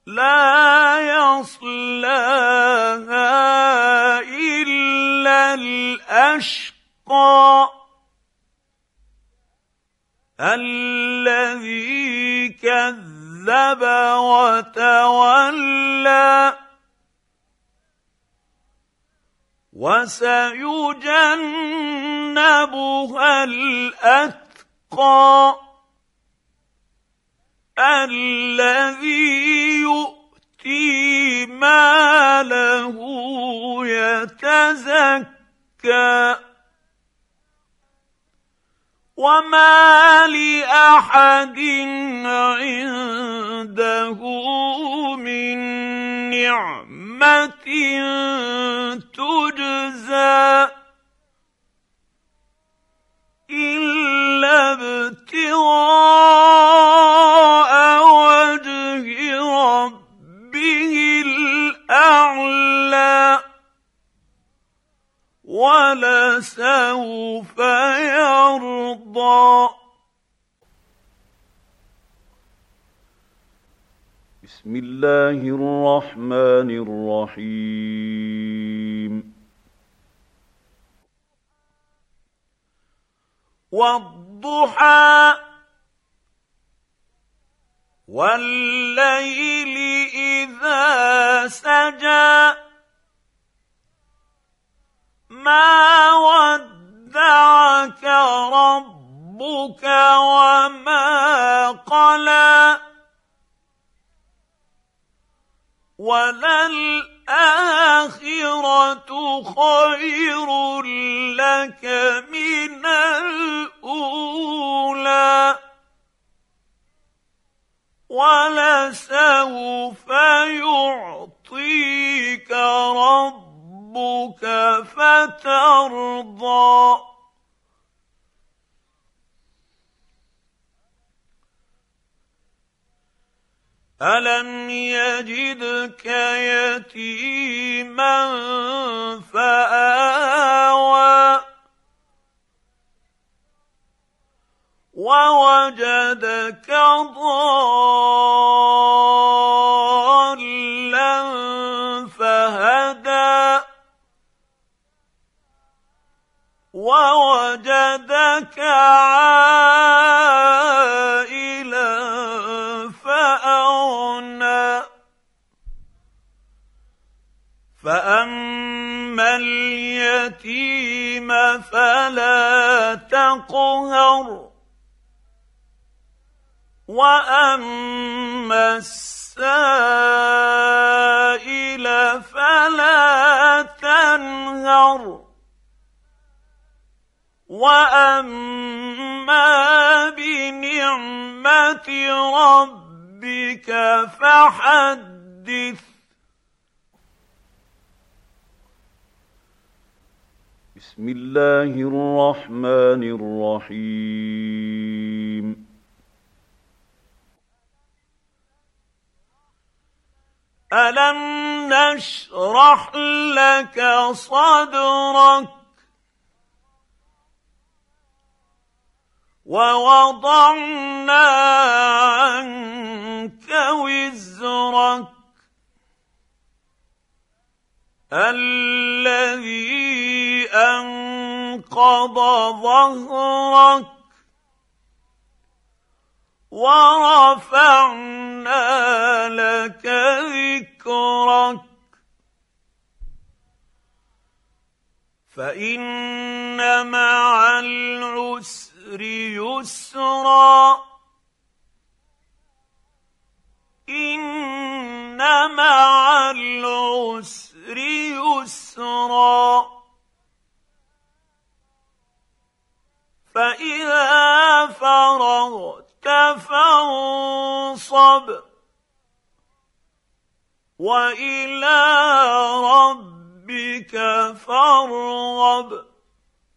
لا يصلاها إلا الأشقى الذي كذب وتولى وسيجنبها الأتقى الذي يؤتي ماله يتزكى وما لأحد عنده من نعمة تجزى إلا ابتغاء وجه ربه الأعلى ولسوف يرضى. بسم الله الرحمن الرحيم. والضحى والليل إذا سجى ما ودعك ربك وما قلى وللآخرة خير لك من الأولى ولسوف يعطيك ربك فترضى. ألم يجدك يتيما فآوى ووجدك ضالا فهدى ووجدك عائلا فأغنى فأما اليتيم فلا تقهر وأما السائل فلا تنهر وأما بنعمة ربك فحدث. بسم الله الرحمن الرحيم. ألم نشرح لك صدرك ووضعنا عنك وزرك الذي أنقض ظهرك ورفعنا لك ذكرك فإن مع العسر يسرا إن مع العسر يسرا فإذا فرغت فانصب وإلى ربك فارغب.